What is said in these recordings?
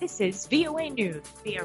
This is VOA News.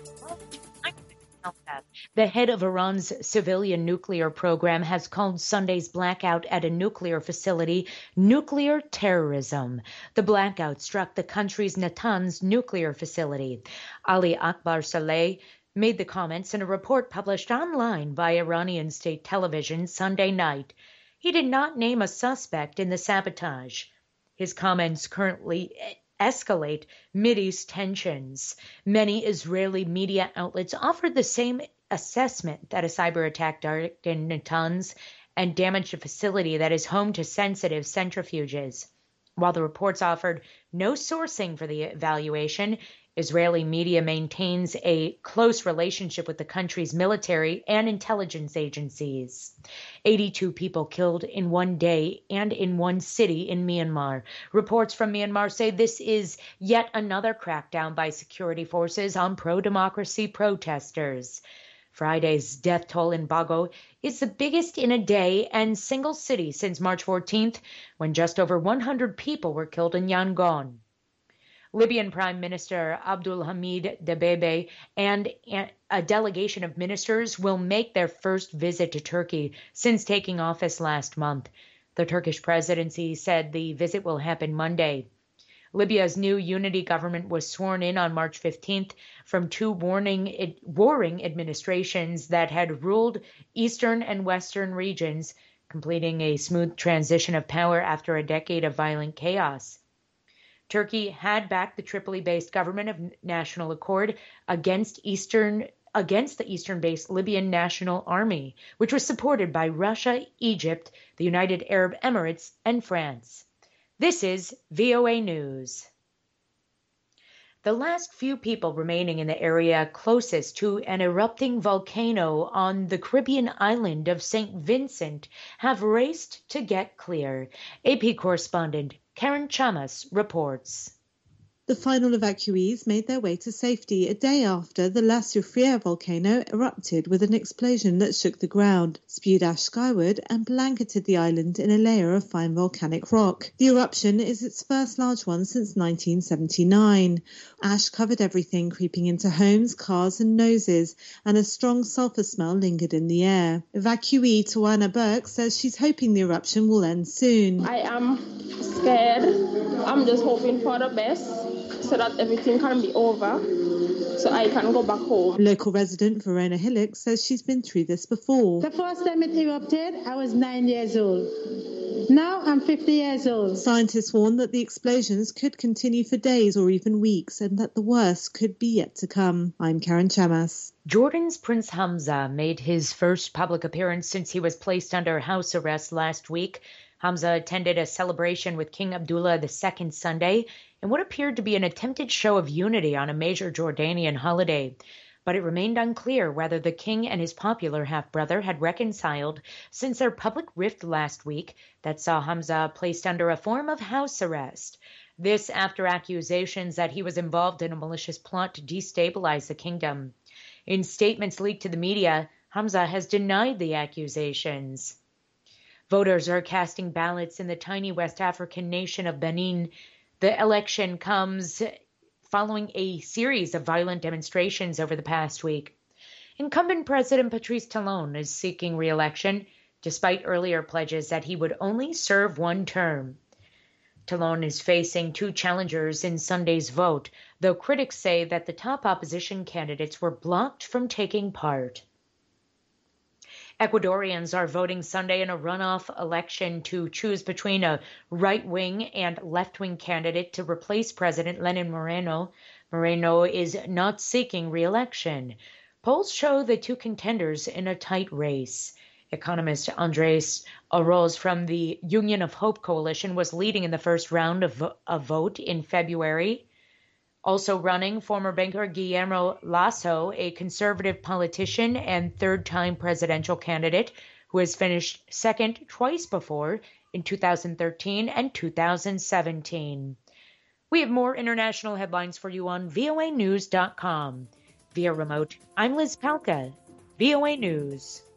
The head of Iran's civilian nuclear program has called Sunday's blackout at a nuclear facility nuclear terrorism. The blackout struck the country's Natanz nuclear facility. Ali Akbar Saleh made the comments in a report published online by Iranian state television Sunday night. He did not name a suspect in the sabotage. His comments currently escalate Mideast tensions. Many Israeli media outlets offered the same assessment that a cyber attack darkened Natanz and damaged a facility that is home to sensitive centrifuges. While the reports offered no sourcing for the evaluation, Israeli media maintains a close relationship with the country's military and intelligence agencies. 82 people killed in one day and in one city in Myanmar. Reports from Myanmar say this is yet another crackdown by security forces on pro-democracy protesters. Friday's death toll in Bago is the biggest in a day and single city since March 14th, when just over 100 people were killed in Yangon. Libyan Prime Minister Abdul Hamid Dbeibeh and a delegation of ministers will make their first visit to Turkey since taking office last month. The Turkish presidency said the visit will happen Monday. Libya's new unity government was sworn in on March 15th from two warring administrations that had ruled eastern and western regions, completing a smooth transition of power after a decade of violent chaos. Turkey had backed the Tripoli-based government of national accord against the Eastern-based Libyan National Army, which was supported by Russia, Egypt, the United Arab Emirates, and France. This is VOA News. The last few people remaining in the area closest to an erupting volcano on the Caribbean island of St. Vincent have raced to get clear. AP correspondent Karen Chamas reports. The final evacuees made their way to safety a day after the La Soufriere volcano erupted with an explosion that shook the ground, spewed ash skyward and blanketed the island in a layer of fine volcanic rock. The eruption is its first large one since 1979. Ash covered everything, creeping into homes, cars and noses, and a strong sulfur smell lingered in the air. Evacuee Tawana Burke says she's hoping the eruption will end soon. I am scared. I'm just hoping for the best, so that everything can be over, so I can go back home. Local resident Verona Hillock says she's been through this before. The first time it erupted, I was 9 years old. Now I'm 50 years old. Scientists warn that the explosions could continue for days or even weeks, and that the worst could be yet to come. I'm Karen Chamas. Jordan's Prince Hamza made his first public appearance since he was placed under house arrest last week. Hamza attended a celebration with King Abdullah II Sunday in what appeared to be an attempted show of unity on a major Jordanian holiday. But it remained unclear whether the king and his popular half-brother had reconciled since their public rift last week that saw Hamza placed under a form of house arrest. This after accusations that he was involved in a malicious plot to destabilize the kingdom. In statements leaked to the media, Hamza has denied the accusations. Voters are casting ballots in the tiny West African nation of Benin. The election comes following a series of violent demonstrations over the past week. Incumbent President Patrice Talon is seeking re-election, despite earlier pledges that he would only serve one term. Talon is facing two challengers in Sunday's vote, though critics say that the top opposition candidates were blocked from taking part. Ecuadorians are voting Sunday in a runoff election to choose between a right-wing and left-wing candidate to replace President Lenin Moreno. Moreno is not seeking re-election. Polls show the two contenders in a tight race. Economist Andres Oroz from the Union of Hope coalition was leading in the first round of vote in February. Also running, former banker Guillermo Lasso, a conservative politician and third-time presidential candidate who has finished second twice before in 2013 and 2017. We have more international headlines for you on voanews.com. Via remote, I'm Liz Palka, VOA News.